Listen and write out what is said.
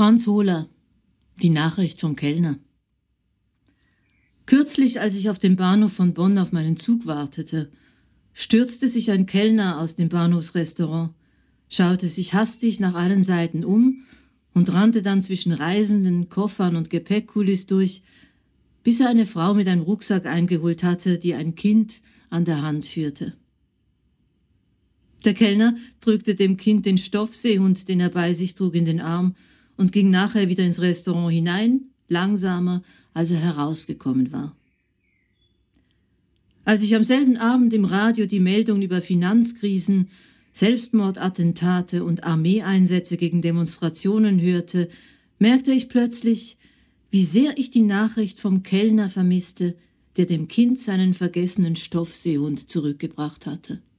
Franz Hohler, die Nachricht vom Kellner. Kürzlich, als ich auf dem Bahnhof von Bonn auf meinen Zug wartete, stürzte sich ein Kellner aus dem Bahnhofsrestaurant, schaute sich hastig nach allen Seiten um und rannte dann zwischen Reisenden, Koffern und Gepäckkulis durch, bis er eine Frau mit einem Rucksack eingeholt hatte, die ein Kind an der Hand führte. Der Kellner drückte dem Kind den Stoffseehund, den er bei sich trug, in den Arm und ging nachher wieder ins Restaurant hinein, langsamer, als er herausgekommen war. Als ich am selben Abend im Radio die Meldung über Finanzkrisen, Selbstmordattentate und Armeeeinsätze gegen Demonstrationen hörte, merkte ich plötzlich, wie sehr ich die Nachricht vom Kellner vermisste, der dem Kind seinen vergessenen Stoffseehund zurückgebracht hatte.